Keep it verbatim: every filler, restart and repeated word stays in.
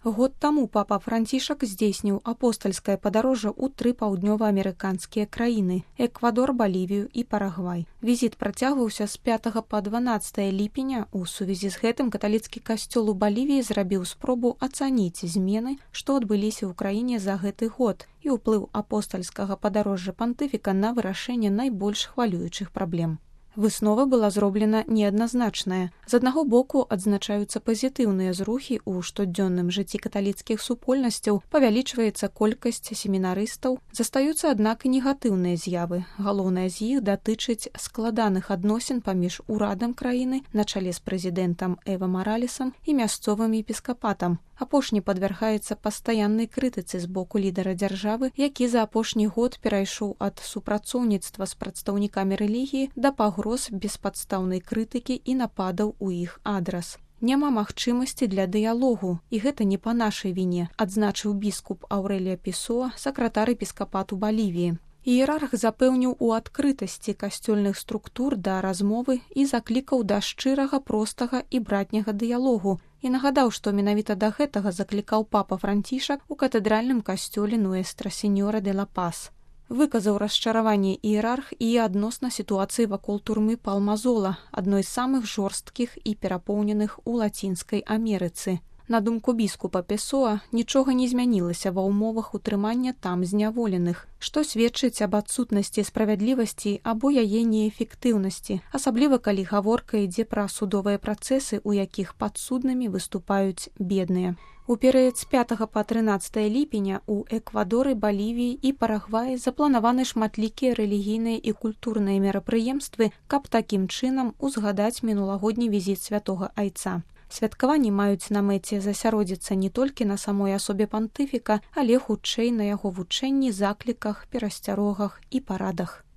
Год таму папа Францішак здзейсніў апостальскае падарожжа ў тры паўднёваамерыканскія краіны – Эквадор, Балівію і Парагвай. Візіт працягваўся з пятага па дванаццатае ліпеня. У сувязі з гэтым каталіцкі касцёл у Балівіі зрабіў спробу ацаніць змены, што адбыліся ў краіне за гэты год, і ўплыў апостальскага падарожжа пантыфіка на вырашэнне найбольш хвалюючых праблем. Выснова была зроблена неадназначная. З аднаго боку адзначаюцца пазітыўныя зрухі ў штодзённым жыцці каталіцкіх супольнасцяў, павялічваецца колькасць семінарыстаў, застаюцца, аднак, і негатыўныя з'явы. Галоўнае з іх датычыць складаных адносін паміж урадам краіны на чале з прэзідэнтам Эва Маралесам і мясцовым епіскапатам. Апошні падвяргаецца пастаяннай крытыцы з боку лідара дзяржавы, які за апошні год перайшоў ад супрацоўніцтва з прадстаўнікамі рэлігіі да пагроз беспадстаўнай крытыкі і нападаў у іх адрас. Няма магчымасці для дыялогу, і гэта не па нашай віне, адзначыў біскуп Аўрэлія Песоа, сакратар епіскапату Балівіі. Іерарх запэўніў у адкрытасці касцёльных структур да размовы і заклікаў да шчырага, простага і братняга дыялогу, і нагадаў, што менавіта да гэтага заклікаў папа Францішак у катэдральным касцёле Нуэстра Сеньора де ла Пас. Выказаў расчараванне іерарх і адносна сітуацыі вакол турмы Палмазола, адной з самых жорсткіх і перапоўненых у Лацінскай Амерыцы. На думку біскупа Песоа, нічога не змянілася ва ўмовах утрымання там зняволеных, што сведчыць аб адсутнасці справядлівасці або яе неэфектыўнасці, асабліва калі гаворка ідзе пра судовыя працэсы, у якіх падсуднымі выступаюць бедныя. У перыяд з пятага па трынаццатае ліпеня у Эквадоры, Балівіі і Парагваі запланаваны шматлікія рэлігійныя і культурныя мерапрыемствы, каб такім чынам узгадаць мінулагодні візіт святога Айца. Святкаванні маюць на мэце засяродзіцца не толькі на самой асобе пантыфіка, але хутчэй на яго вучэнні, закліках, перасцярогах і парадах.